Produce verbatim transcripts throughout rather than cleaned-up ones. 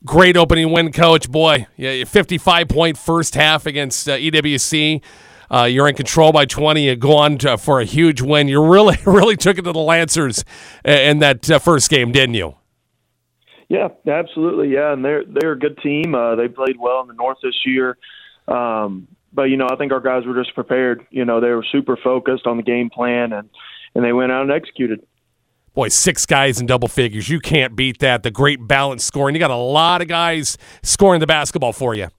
Great opening win, Coach. Boy, yeah, fifty-five point first half against uh, E W C. Uh, you're in control by twenty. You go on to, for a huge win. You really, really took it to the Lancers in that uh, first game, didn't you? Yeah, absolutely. Yeah, and they're they're a good team. Uh, they played well in the North this year. Um, but, you know, I think our guys were just prepared. You know, they were super focused on the game plan, and, and they went out and executed. Boy, six guys in double figures. You can't beat that. The great balanced scoring. You got a lot of guys scoring the basketball for you.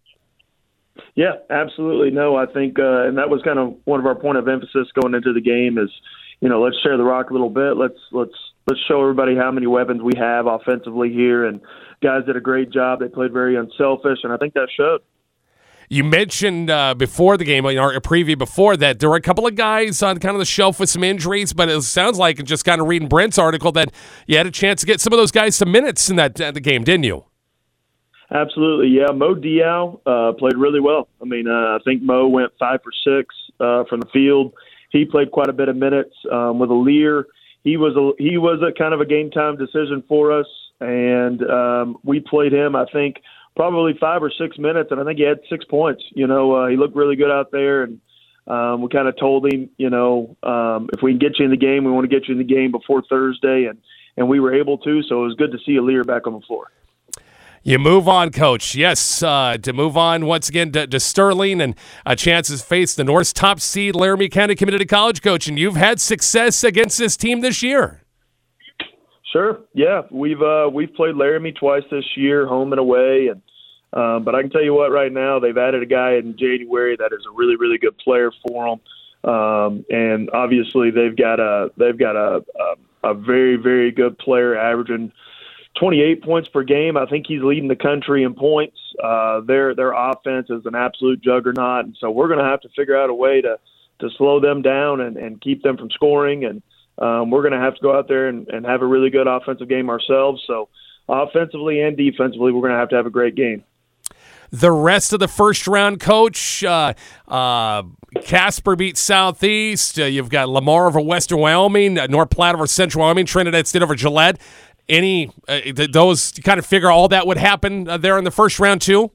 Yeah, absolutely. No, I think, uh, and that was kind of one of our point of emphasis going into the game is, you know, let's share the rock a little bit. Let's let's let's show everybody how many weapons we have offensively here. And guys did a great job. They played very unselfish, and I think that showed. You mentioned uh, before the game, in our preview before that, there were a couple of guys on kind of the shelf with some injuries, but it sounds like, just kind of reading Brent's article, that you had a chance to get some of those guys some minutes in that uh, the game, didn't you? Absolutely, yeah. Mo Diao uh, played really well. I mean, uh, I think Mo went five for six uh, from the field. He played quite a bit of minutes um, with Aaliyah. He was a, he was a kind of a game time decision for us, and um, we played him, I think, probably five or six minutes, and I think he had six points. You know, uh, he looked really good out there, and um, we kind of told him, you know, um, if we can get you in the game, we want to get you in the game before Thursday, and, and we were able to, so it was good to see Aaliyah back on the floor. You move on, Coach. Yes, uh, to move on once again to, to Sterling, and a chance to face the North's top seed, Laramie County Community College, Coach, and you've had success against this team this year. Sure. Yeah, we've uh, we've played Laramie twice this year, home and away, and um, but I can tell you what, right now they've added a guy in January that is a really, really good player for them, um, and obviously they've got a they've got a, a a very, very good player averaging twenty-eight points per game. I think he's leading the country in points. Uh, their their offense is an absolute juggernaut, and so we're going to have to figure out a way to to slow them down and, and keep them from scoring, and Um, we're going to have to go out there and, and have a really good offensive game ourselves. So offensively and defensively, we're going to have to have a great game. The rest of the first round, Coach, uh, uh, Casper beat Southeast. Uh, you've got Lamar over Western Wyoming, uh, North Platte over Central Wyoming, Trinidad State over Gillette. Any uh, th- those kind of figure all that would happen uh, there in the first round too?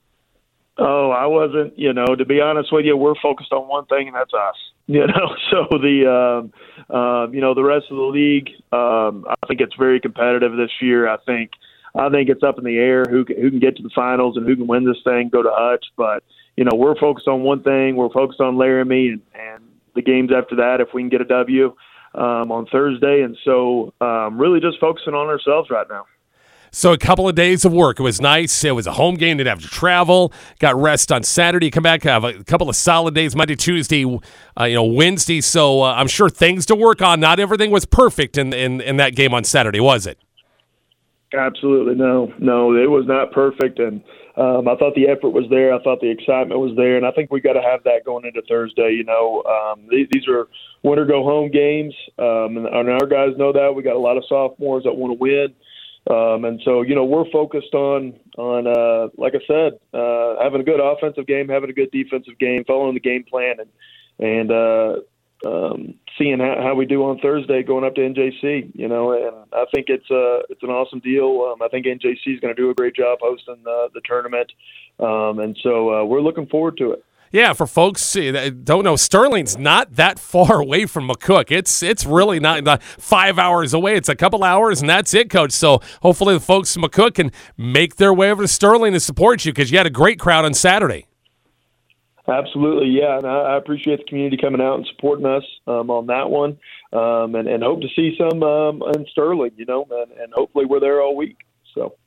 Oh, I wasn't, you know, to be honest with you, we're focused on one thing, and that's us. You know, so the, um, uh, you know, the rest of the league, um, I think it's very competitive this year. I think, I think it's up in the air who can, who can get to the finals and who can win this thing, go to Hutch. But, you know, we're focused on one thing. We're focused on Laramie and, and the games after that, if we can get a W um, on Thursday. And so um, really just focusing on ourselves right now. So a couple of days of work. It was nice. It was a home game. Didn't have to travel. Got rest on Saturday. Come back, have a couple of solid days, Monday, Tuesday, uh, you know, Wednesday. So uh, I'm sure things to work on. Not everything was perfect in, in, in that game on Saturday, was it? Absolutely. No, no, it was not perfect. And um, I thought the effort was there. I thought the excitement was there. And I think we got to have that going into Thursday. You know, um, these, these are win or go home games. Um, and, and our guys know that. We got a lot of sophomores that want to win. Um, and so, you know, we're focused on, on uh, like I said, uh, having a good offensive game, having a good defensive game, following the game plan, and and uh, um, seeing how, how we do on Thursday going up to N J C. You know, and I think it's a it's an awesome deal. Um, I think N J C is going to do a great job hosting the, the tournament, um, and so uh, we're looking forward to it. Yeah, for folks that don't know, Sterling's not that far away from McCook. It's it's really not, not five hours away. It's a couple hours, and that's it, Coach. So hopefully the folks from McCook can make their way over to Sterling to support you, because you had a great crowd on Saturday. Absolutely, yeah, and I, I appreciate the community coming out and supporting us um, on that one, um, and, and hope to see some um, in Sterling, you know, and, and hopefully we're there all week. So.